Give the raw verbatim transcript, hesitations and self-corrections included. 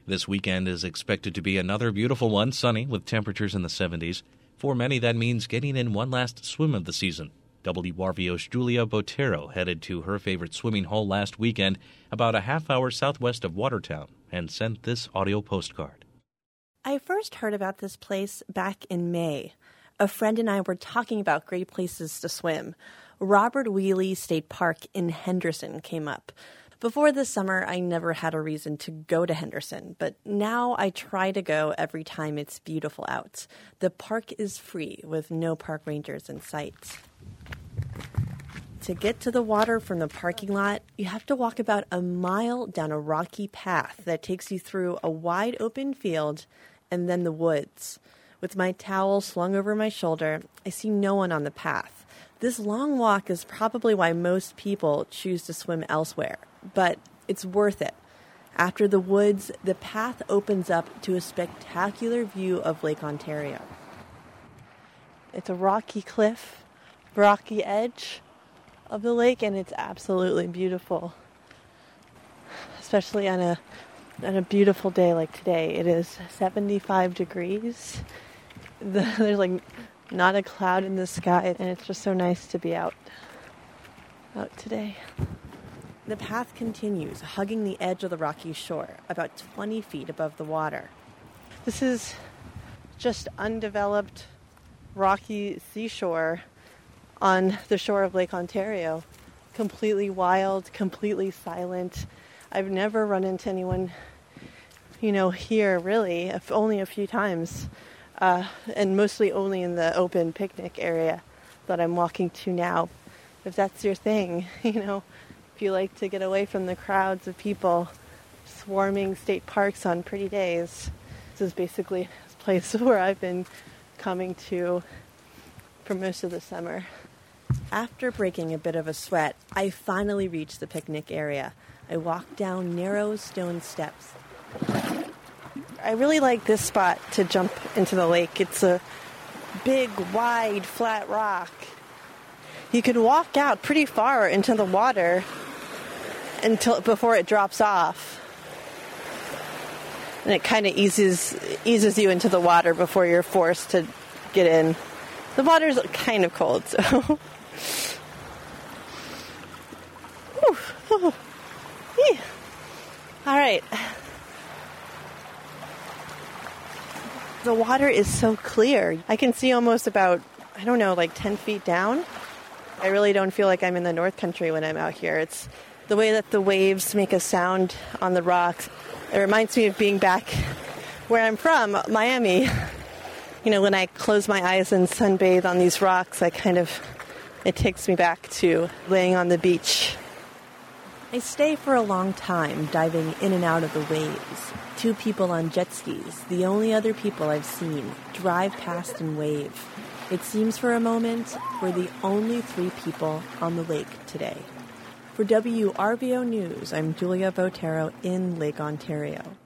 This weekend is expected to be another beautiful one, sunny with temperatures in the seventies. For many, that means getting in one last swim of the season. W R V O's Julia Botero headed to her favorite swimming hole last weekend, about a half hour southwest of Watertown, and sent this audio postcard. I first heard about this place back in May. A friend and I were talking about great places to swim. Robert Wheely State Park in Henderson came up. Before this summer, I never had a reason to go to Henderson, but now I try to go every time it's beautiful out. The park is free with no park rangers in sight. To get to the water from the parking lot, you have to walk about a mile down a rocky path that takes you through a wide open field and then the woods. With my towel slung over my shoulder, I see no one on the path. This long walk is probably why most people choose to swim elsewhere, but it's worth it. After the woods, the path opens up to a spectacular view of Lake Ontario. It's a rocky cliff, rocky edge of the lake, and it's absolutely beautiful. Especially on a on a beautiful day like today. It is seventy-five degrees. The, there's like not a cloud in the sky, and it's just so nice to be out out today. The path continues, hugging the edge of the rocky shore, about twenty feet above the water. This is just undeveloped, rocky seashore on the shore of Lake Ontario. Completely wild, completely silent. I've never run into anyone, you know, here really, if only a few times. Uh, and mostly only in the open picnic area that I'm walking to now. If that's your thing, you know, if you like to get away from the crowds of people swarming state parks on pretty days, this is basically a place where I've been coming to for most of the summer. After breaking a bit of a sweat, I finally reached the picnic area. I walked down narrow stone steps. I really like this spot to jump into the lake. It's a big, wide, flat rock. You can walk out pretty far into the water until before it drops off. And it kind of eases eases you into the water before you're forced to get in. The water's kind of cold, so. Whew. Oh. Yeah. All right. The water is so clear. I can see almost about, I don't know, like ten feet down. I really don't feel like I'm in the North Country when I'm out here. It's the way that the waves make a sound on the rocks. It reminds me of being back where I'm from, Miami. You know, when I close my eyes and sunbathe on these rocks, I kind of, it takes me back to laying on the beach. I stay for a long time, diving in and out of the waves. Two people on jet skis, the only other people I've seen, drive past and wave. It seems for a moment we're the only three people on the lake today. For W R V O News, I'm Julia Botero in Lake Ontario.